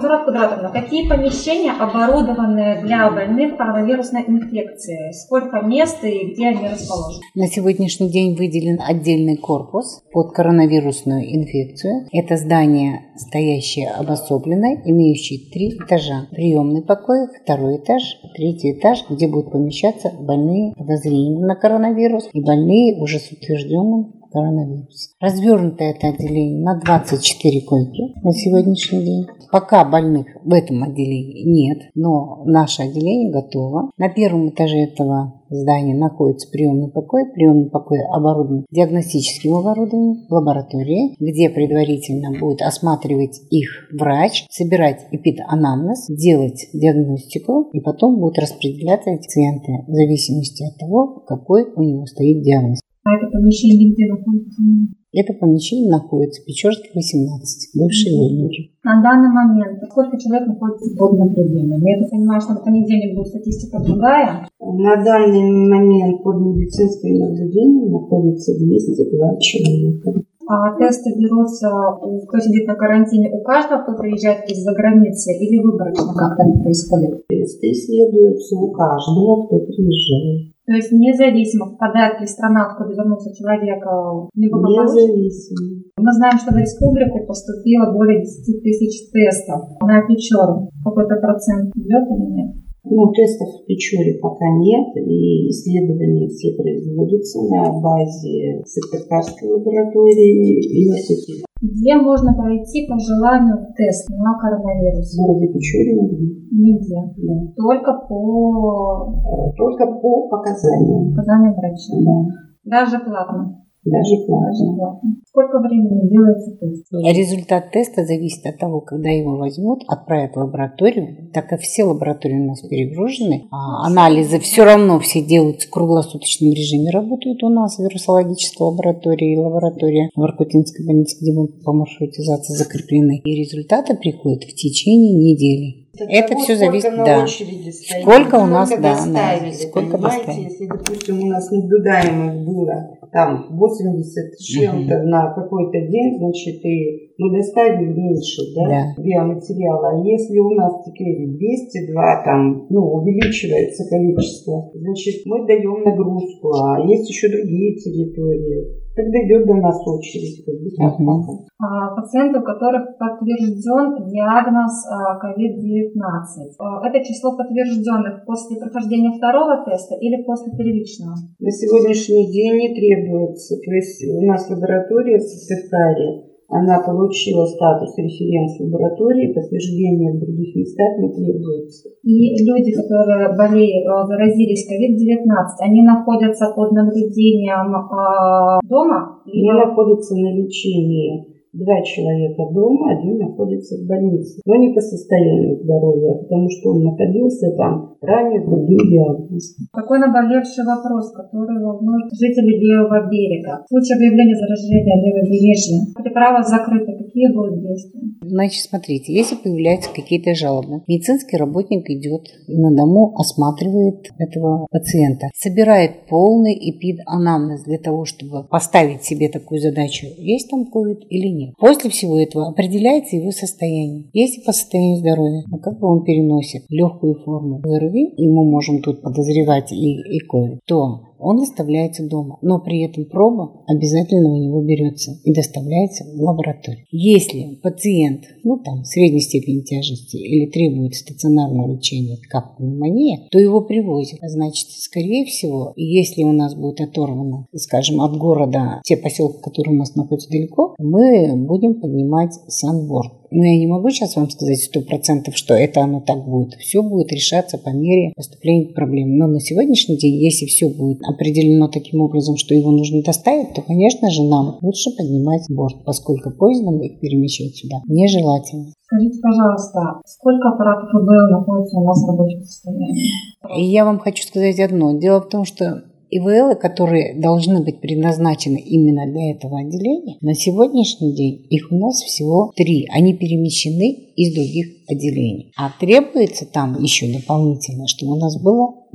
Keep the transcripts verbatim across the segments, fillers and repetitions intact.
Анзора Кудратовна, какие помещения оборудованы для больных коронавирусной инфекцией? Сколько мест и где они расположены? На сегодняшний день выделен отдельный корпус под коронавирусную инфекцию. Это здание, стоящее обособленно, имеющее три этажа. Приемный покой, второй этаж, третий этаж, где будут помещаться больные подозрения на коронавирус и больные уже с утвержденным коронавирусом. Развернуто это отделение на двадцать четыре койки на сегодняшний день. Пока больных в этом отделении нет, но наше отделение готово. На первом этаже этого здания находится приемный покой. Приемный покой оборудован диагностическим оборудованием, лабораторией, где предварительно будет осматривать их врач, собирать эпиданамнез, делать диагностику, и потом будут распределяться эти пациенты в зависимости от того, какой у него стоит диагноз. А это помещение где находится? Это помещение находится в Печорске, восемнадцать, бывший Вольники. На данный момент сколько человек находится под наблюдением? Я так понимаю, что на понедельник будет статистика другая. На данный момент под медицинским наблюдением находится двести два человека. А тесты берутся, кто сидит на карантине, у каждого, кто приезжает из-за границы, или выборочно как-то это происходит? Тесты исследуются у каждого, кто приезжает. То есть независимо, попадает ли страна, откуда вернулся человек, неблагополучно? Независимо. Мы знаем, что в республику поступило более десять тысяч тестов на Печору. Какой-то процент идет или нет? Ну, тестов в Печоре пока нет, и исследования все производятся на базе Сыктывкарской лаборатории и ОСЭКИ. Где можно пройти по желанию тест на коронавирус? В городе Печоре нигде. Нигде. Да. Только по... Только по показаниям. Показаниям врача. Да. Даже платно. Даже платно. Даже платно. Сколько времени делается тест? Результат теста зависит от того, когда его возьмут, отправят в лабораторию. Так как все лаборатории у нас перегружены, а анализы все равно все делаются в круглосуточном режиме. Работают у нас вирусологическая лаборатория и лаборатория в Воркутинской больнице, где мы по маршрутизации закреплены. И результаты приходят в течение недели. Это того, все зависит, да. Стоит, сколько у нас, да, доставили, сколько доставили. Если, допустим, у нас наблюдаемых было там восемьдесят чем-то uh-huh. на какой-то день, значит, и мы доставили меньше, да, да. биоматериала. А если у нас теперь двести два, там, ну, увеличивается количество, значит, мы даем нагрузку, а есть еще другие территории. Когда идет до нас очередь, как бы так. Uh-huh. А, пациенты, у которых подтвержден диагноз ковид девятнадцать. Это число подтвержденных после прохождения второго теста или после первичного? На сегодняшний день не требуется. То есть у нас лаборатория в Сыктывкаре, она получила статус референс-лаборатории, подтверждения в других местах не требуется. И люди, которые болеют, заразились ковид девятнадцать, они находятся под наблюдением э, дома? Они находятся на лечении. Два человека дома, один находится в больнице. Но не по состоянию здоровья, потому что он находился там ранее с другим диагнозом. Такой наболевший вопрос, который волнует жителей Левого берега. В случае выявления заражения левобережья, переправа закрыта, какие будут действия? Значит, смотрите, если появляются какие-то жалобы, медицинский работник идет на дому, осматривает этого пациента, собирает полный эпиданамнез для того, чтобы поставить себе такую задачу, есть там ковид или нет. После всего этого определяется его состояние. Если по состоянию здоровья, ну как бы он переносит легкую форму ОРВИ, и мы можем тут подозревать и, и ковид, то он доставляется дома, но при этом проба обязательно у него берется и доставляется в лабораторию. Если пациент, ну там, средней степени тяжести или требует стационарного лечения, как пневмония, то его привозят. Значит, скорее всего, если у нас будет оторвано, скажем, от города те поселки, которые у нас находятся далеко, мы будем поднимать санборд. Но я не могу сейчас вам сказать сто процентов, что это оно так будет. Все будет решаться по мере поступления проблем. Но на сегодняшний день, если все будет определено таким образом, что его нужно доставить, то, конечно же, нам лучше поднимать борт, поскольку поездом их перемещать сюда нежелательно. Скажите, пожалуйста, сколько аппаратов ИВЛ находится у нас в рабочем состоянии? И я вам хочу сказать одно. Дело в том, что ИВЛы, которые должны быть предназначены именно для этого отделения, на сегодняшний день их у нас всего три. Они перемещены из других отделений. А требуется там еще дополнительно, чтобы у нас было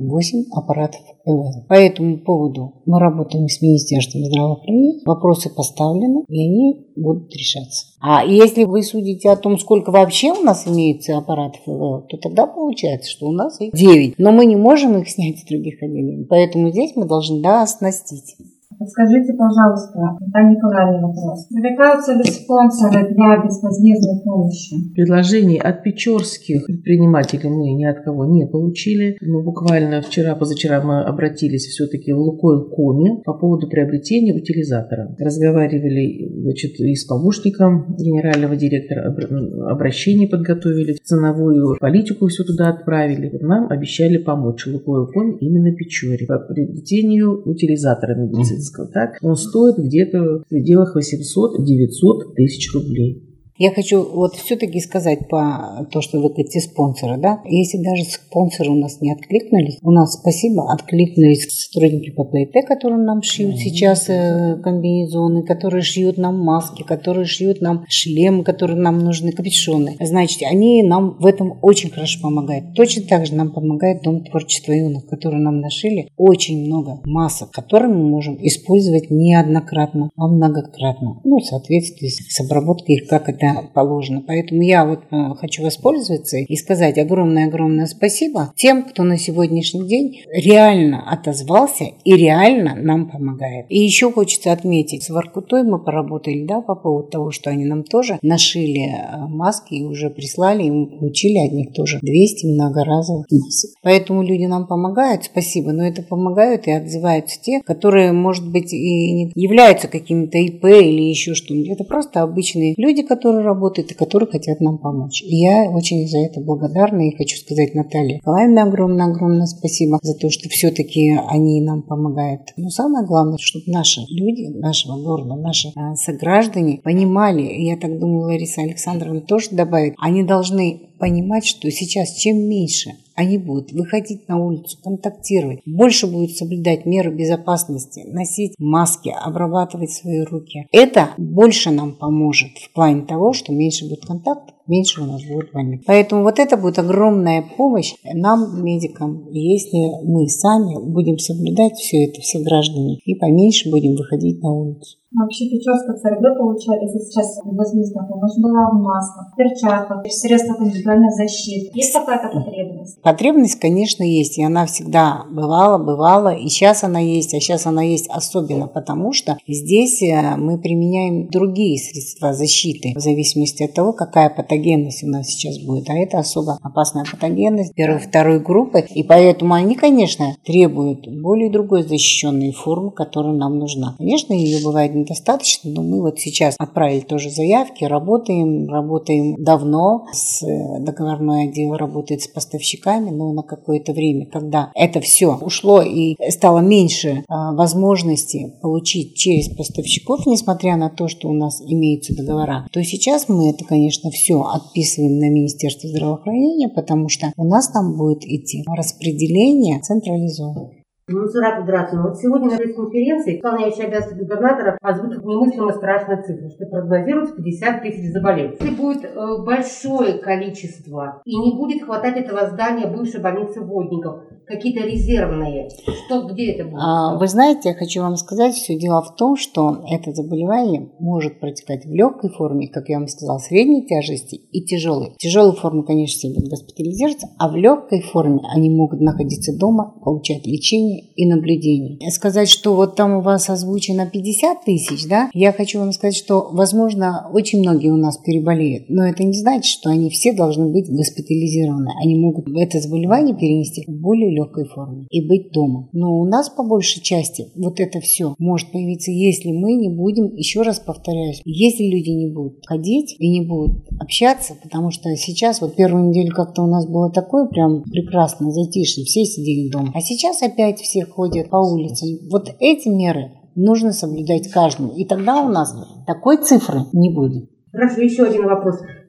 восемь аппаратов ЭВЛ. По этому поводу мы работаем с Министерством здравоохранения, вопросы поставлены, и они будут решаться. А если вы судите о том, сколько вообще у нас имеется аппаратов ЭВЛ, то тогда получается, что у нас их девять. Но мы не можем их снять с других отделений, поэтому здесь мы должны да, оснастить. Скажите, пожалуйста, Наталья Николаевна, вопрос. Привлекаются ли спонсоры для безвозмездной помощи? Предложений от печорских предпринимателей мы ни от кого не получили. Но буквально вчера-позавчера мы обратились все-таки в Лукойл-Коми по поводу приобретения утилизатора. Разговаривали, значит, и с помощником генерального директора, обращение подготовили, ценовую политику все туда отправили. Нам обещали помочь Лукойл-Коми именно Печоре по приобретению утилизатора медицинского. Так, он стоит где-то в пределах восемьсот-девятьсот тысяч рублей. Я хочу вот все-таки сказать по то, что вот эти спонсоры, да, если даже спонсоры у нас не откликнулись, у нас, спасибо, откликнулись сотрудники ППИТ, которые нам шьют сейчас э, комбинезоны, которые шьют нам маски, которые шьют нам шлемы, которые нам нужны, капюшоны. Значит, они нам в этом очень хорошо помогают. Точно так же нам помогает Дом творчества юных, который нам нашили очень много масок, которые мы можем использовать неоднократно, а многократно. Ну, в соответствии с обработкой их, как это положено. Поэтому я вот э, хочу воспользоваться и сказать огромное-огромное спасибо тем, кто на сегодняшний день реально отозвался и реально нам помогает. И еще хочется отметить, с Воркутой мы поработали, да, по поводу того, что они нам тоже нашили э, маски и уже прислали, и мы получили от них тоже двести многоразовых масок. Поэтому люди нам помогают, спасибо, но это помогают и отзываются те, которые, может быть, и не являются какими-то ИП или еще что-нибудь. Это просто обычные люди, которые работают и которые хотят нам помочь. И я очень за это благодарна и хочу сказать Наталье Николаевне огромное-огромное спасибо за то, что все-таки они нам помогают. Но самое главное, чтобы наши люди нашего города, наши э, сограждане понимали, и я так думаю, Лариса Александровна тоже добавит, они должны понимать, что сейчас чем меньше они будут выходить на улицу, контактировать, больше будут соблюдать меры безопасности, носить маски, обрабатывать свои руки. Это больше нам поможет в плане того, что меньше будет контактов, меньше у нас будет больных. Поэтому вот это будет огромная помощь нам, медикам, если мы сами будем соблюдать все это, все граждане, и поменьше будем выходить на улицу. Вообще Печорская ЦРБ получали, если сейчас безвозмездная помощь была в масках, в перчатках, в средствах индивидуальной защиты. Есть какая-то потребность? Потребность, конечно, есть, и она всегда бывала, бывала, и сейчас она есть, а сейчас она есть особенно потому, что здесь мы применяем другие средства защиты в зависимости от того, какая патогенность у нас сейчас будет, а это особо опасная патогенность первой, второй группы, и поэтому они, конечно, требуют более другой защищенной формы, которая нам нужна. Конечно, ее бывает недостаточно, но мы вот сейчас отправили тоже заявки, работаем, работаем давно, с договорной отдел работает с поставщиками, но на какое-то время, когда это все ушло и стало меньше а, возможности получить через поставщиков, несмотря на то, что у нас имеются договора, то сейчас мы это, конечно, все отписываем на Министерство здравоохранения, потому что у нас там будет идти распределение централизованное. Мансура Кудратовна, вот сегодня на пресс-конференции исполняющий обязанности губернатора озвучил немыслимо страшные цифры, что прогнозируется пятьдесят тысяч заболевших. Если будет э, большое количество и не будет хватать этого здания бывшей больницы Водников, какие-то резервные, что, где это будет? А, вы знаете, я хочу вам сказать, все дело в том, что это заболевание может протекать в легкой форме, как я вам сказала, средней тяжести и тяжелой. В тяжелой форме, конечно, все будут госпитализироваться, а в легкой форме они могут находиться дома, получать лечение и наблюдение. Сказать, что вот там у вас озвучено пятьдесят тысяч, да, я хочу вам сказать, что, возможно, очень многие у нас переболеют, но это не значит, что они все должны быть госпитализированы. Они могут это заболевание перенести в более легкой форме и быть дома. Но у нас по большей части вот это все может появиться, если мы не будем, еще раз повторяюсь, если люди не будут ходить и не будут общаться, потому что сейчас вот первую неделю как-то у нас было такое прям прекрасное затишье, все сидели дома, а сейчас опять все ходят по улицам. Вот эти меры нужно соблюдать каждому, и тогда у нас такой цифры не будет. Хорошо, еще один вопрос.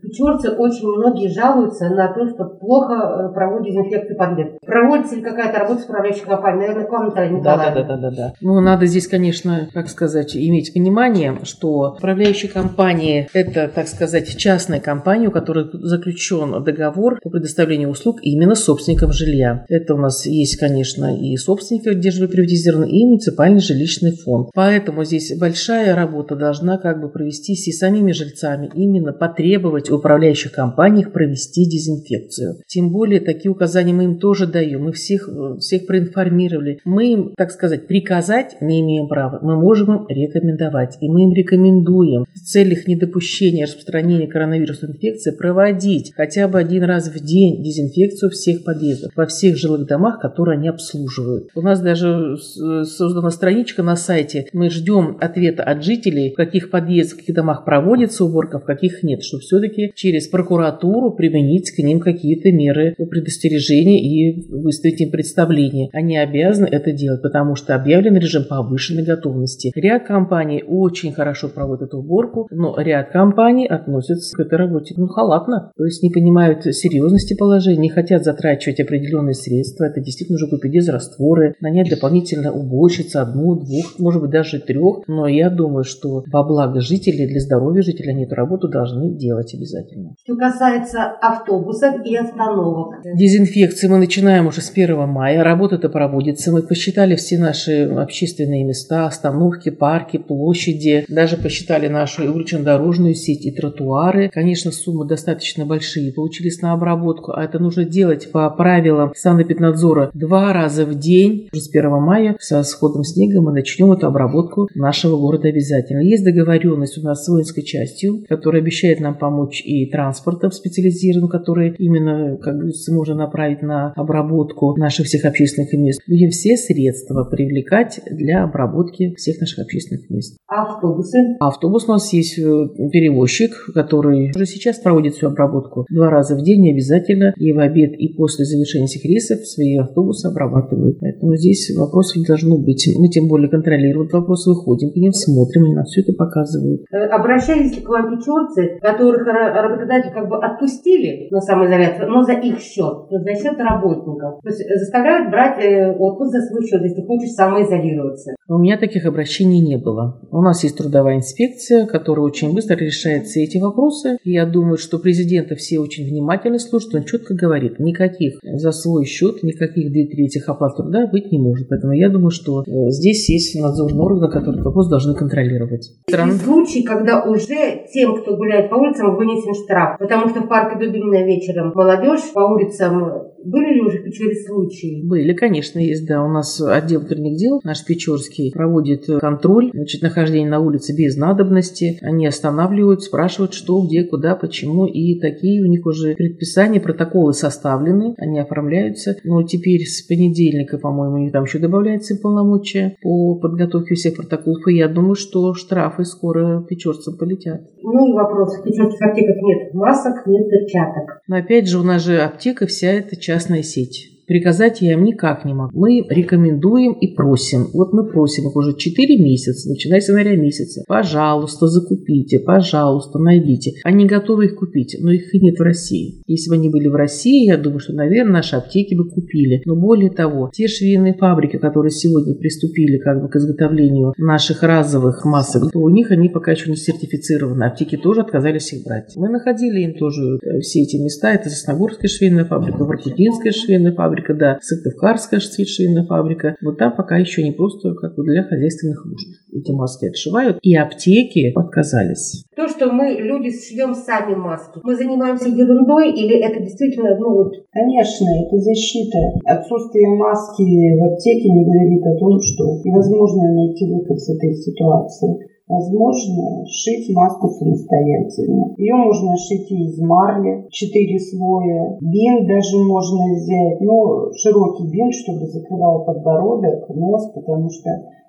Печорцы очень многие жалуются на то, что плохо проводят дезинфекцию подъезда. Проводится ли какая-то работа с управляющей компанией? Наверное, к вам, Наталья Николаевна. Да, да, да, да, да. Ну, надо здесь, конечно, как сказать, иметь понимание, что управляющая компания – это, так сказать, частная компания, у которой заключен договор по предоставлению услуг именно собственникам жилья. Это у нас есть, конечно, и собственники, где жилье приватизировано, и муниципальный жилищный фонд. Поэтому здесь большая работа должна как бы провестись и самими жильцами, именно потребовать у управляющих компаний провести дезинфекцию. Тем более, такие указания мы им тоже даем. Мы всех, всех проинформировали. Мы им, так сказать, приказать не имеем права. Мы можем им рекомендовать. И мы им рекомендуем в целях недопущения распространения коронавирусной инфекции проводить хотя бы один раз в день дезинфекцию всех подъездов во всех жилых домах, которые они обслуживают. У нас даже создана страничка на сайте. Мы ждем ответа от жителей, в каких подъездах, в каких домах проводится уборка, в каких нет, чтобы все-таки через прокуратуру применить к ним какие-то меры предостережения и выставить им представление. Они обязаны это делать, потому что объявлен режим повышенной готовности. Ряд компаний очень хорошо проводят эту уборку, но ряд компаний относятся к этой работе ну, халатно, то есть не понимают серьезности положения, не хотят затрачивать определенные средства. Это действительно нужно купить дезрастворы, нанять дополнительно уборщиц, одну, двух, может быть даже трех, но я думаю, что во благо жителей, для здоровья жителей они эту работу должны делать обязательно. Что касается автобусов и остановок. Дезинфекции мы начинаем уже с первого мая. Работа-то проводится. Мы посчитали все наши общественные места, остановки, парки, площади. Даже посчитали нашу улично-дорожную сеть и тротуары. Конечно, суммы достаточно большие получились на обработку, а это нужно делать по правилам санэпиднадзора два раза в день. Уже с первого мая со сходом снега мы начнем эту обработку нашего города обязательно. Есть договоренность у нас с воинской частью, которая обещает нам помочь и транспортом специализированным, который именно, как говорится, можно направить на обработку наших всех общественных мест. Будем все средства привлекать для обработки всех наших общественных мест. А автобусы? Автобус у нас есть перевозчик, который уже сейчас проводит всю обработку два раза в день обязательно, и в обед, и после завершения всех рейсов свои автобусы обрабатывают. Поэтому здесь вопросов не должно быть. Мы тем более контролируем вопрос, выходим к ним, смотрим, они нам все это показывают. Обращались ли к вам печорцы, которых работодатели как бы отпустили на самоизоляцию, но за их счет, то есть за счет работников? То есть заставляют брать отпуск за свой счет, если хочешь самоизолироваться? У меня таких обращений не было. У нас есть трудовая инспекция, которая очень быстро решает все эти вопросы. И я думаю, что президента все очень внимательно слушают. Он четко говорит, никаких за свой счет, никаких две трети оплат труда быть не может. Поэтому я думаю, что здесь есть надзорные органы, которые этот вопрос должны контролировать. Есть случаи, когда уже тем, кто гуляет по улицам, вынесен штраф. Потому что в парке Дубинина вечером молодежь по улицам. Были ли уже в Печоре случаи? Были, конечно, есть, да. У нас отдел внутренних дел, наш печорский, проводит контроль, значит, нахождение на улице без надобности. Они останавливают, спрашивают, что, где, куда, почему. И такие у них уже предписания, протоколы составлены, они оформляются. Но теперь с понедельника, по-моему, у них там еще добавляется полномочия по подготовке всех протоколов. И я думаю, что штрафы скоро печорцам полетят. Ну и вопрос. В печорских аптеках нет масок, нет перчаток. Но опять же, у нас же аптека вся эта частная сеть. Приказать я им никак не могу. Мы рекомендуем и просим. Вот мы просим их уже четыре месяца, начиная с января месяца. Пожалуйста, закупите, пожалуйста, найдите. Они готовы их купить, но их и нет в России. Если бы они были в России, я думаю, что, наверное, наши аптеки бы купили. Но более того, те швейные фабрики, которые сегодня приступили как бы к изготовлению наших разовых масок, то у них они пока еще не сертифицированы. Аптеки тоже отказались их брать. Мы находили им тоже все эти места. Это Сосногорская швейная фабрика, Воркутинская швейная фабрика. Да, Сыктывкарская швейная фабрика. Вот там пока еще не просто как бы для хозяйственных нужд. Эти маски отшивают, и аптеки отказались. То, что мы, люди, шьем сами маски, мы занимаемся ерундой или это действительно, ну вот... Конечно, это защита. Отсутствие маски в аптеке не говорит о том, что невозможно найти выход с этой ситуации. Возможно шить маску самостоятельно. Ее можно шить и из марли, четыре слоя. Бинт даже можно взять, но широкий бинт, чтобы закрывал подбородок, нос, потому что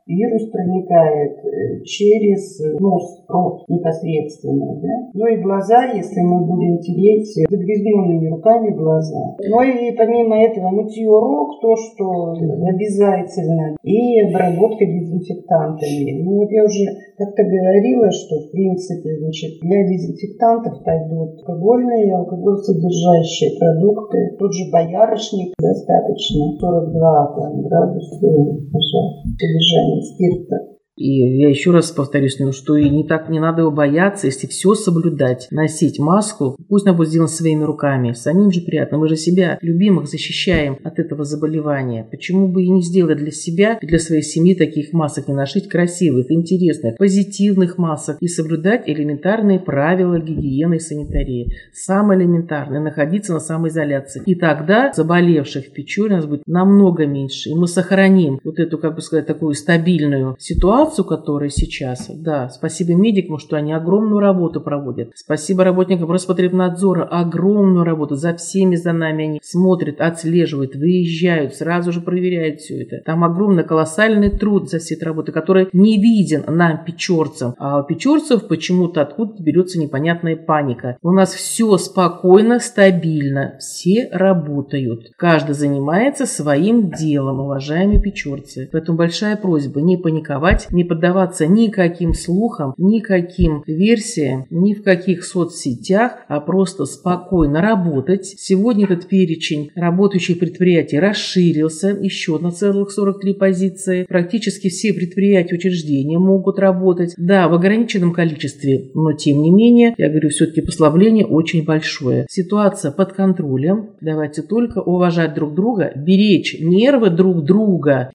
вирус проникает через нос, рот непосредственно, да? Ну и глаза, если мы будем тереть загрязненными руками глаза. Ну и помимо этого мытье рук, то, что обязательно, и обработка дезинфектантами. Ну вот я уже как-то говорила, что в принципе, значит, для дезинфектантов пойдут алкогольные и алкоголь-содержащие продукты. Тот же боярышник достаточно сорок два там, градуса содержания спирта. И я еще раз повторюсь, ну, что и не так не надо его бояться, если все соблюдать, носить маску, пусть она будет сделана своими руками, самим же приятно, мы же себя, любимых, защищаем от этого заболевания. Почему бы и не сделать для себя и для своей семьи таких масок, не нашить красивых, интересных, позитивных масок и соблюдать элементарные правила гигиены и санитарии. Самое элементарное – находиться на самоизоляции. И тогда заболевших в Печоре у нас будет намного меньше, и мы сохраним вот эту, как бы сказать, такую стабильную ситуацию, которая сейчас, да, спасибо медикам, что они огромную работу проводят. Спасибо работникам Роспотребнадзора, огромную работу. За всеми за нами они смотрят, отслеживают, выезжают, сразу же проверяют все это. Там огромный, колоссальный труд за всей этой работы, который не виден нам, печорцам. А у печорцев почему-то откуда-то берется непонятная паника. У нас все спокойно, стабильно. Все работают. Каждый занимается своим делом, уважаемые печорцы. Поэтому большая просьба не паниковать, не поддаваться никаким слухам, никаким версиям, ни в каких соцсетях, а просто спокойно работать. Сегодня этот перечень работающих предприятий расширился еще на целых сорок три позиции. Практически все предприятия, учреждения могут работать. Да, в ограниченном количестве, но тем не менее, я говорю, все-таки послабление очень большое. Ситуация под контролем. Давайте только уважать друг друга, беречь нервы друг друга